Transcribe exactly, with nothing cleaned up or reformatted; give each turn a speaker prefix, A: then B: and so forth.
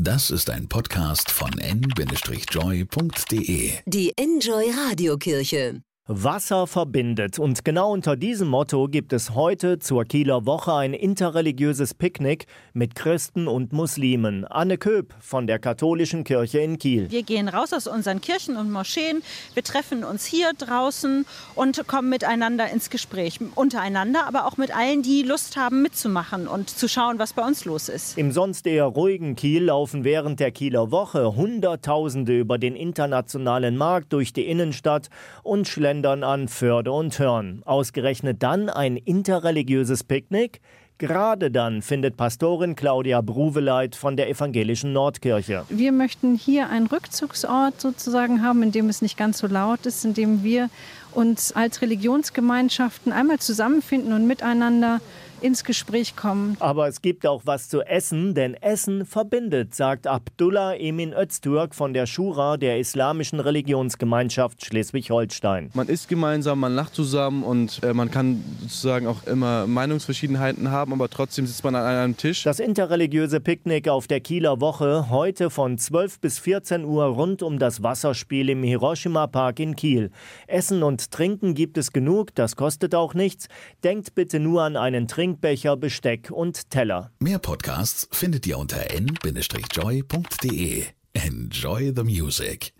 A: Das ist ein Podcast von en Bindestrich joy punkt de.
B: Die Enjoy Radiokirche.
C: Wasser verbindet, und genau unter diesem Motto gibt es heute zur Kieler Woche ein interreligiöses Picknick mit Christen und Muslimen. Anne Köp von der katholischen Kirche in Kiel.
D: Wir gehen raus aus unseren Kirchen und Moscheen, wir treffen uns hier draußen und kommen miteinander ins Gespräch. Untereinander, aber auch mit allen, die Lust haben mitzumachen und zu schauen, was bei uns los ist.
C: Im sonst eher ruhigen Kiel laufen während der Kieler Woche Hunderttausende über den internationalen Markt durch die Innenstadt und schlendern an Förde und Hörn. Ausgerechnet dann ein interreligiöses Picknick? Gerade dann findet Pastorin Claudia Bruveleit von der evangelischen Nordkirche.
E: Wir möchten hier einen Rückzugsort sozusagen haben, in dem es nicht ganz so laut ist, in dem wir uns als Religionsgemeinschaften einmal zusammenfinden und miteinander ins Gespräch kommen.
C: Aber es gibt auch was zu essen, denn Essen verbindet, sagt Abdullah Emin Öztürk von der Schura, der islamischen Religionsgemeinschaft Schleswig-Holstein.
F: Man isst gemeinsam, man lacht zusammen und äh, man kann sozusagen auch immer Meinungsverschiedenheiten haben, aber trotzdem sitzt man an einem Tisch.
C: Das interreligiöse Picknick auf der Kieler Woche, heute von zwölf bis vierzehn Uhr rund um das Wasserspiel im Hiroshima-Park in Kiel. Essen und Trinken gibt es genug, das kostet auch nichts. Denkt bitte nur an einen Trinkbecher, Besteck und Teller.
A: Mehr Podcasts findet ihr unter en Bindestrich joy punkt de. Enjoy the music.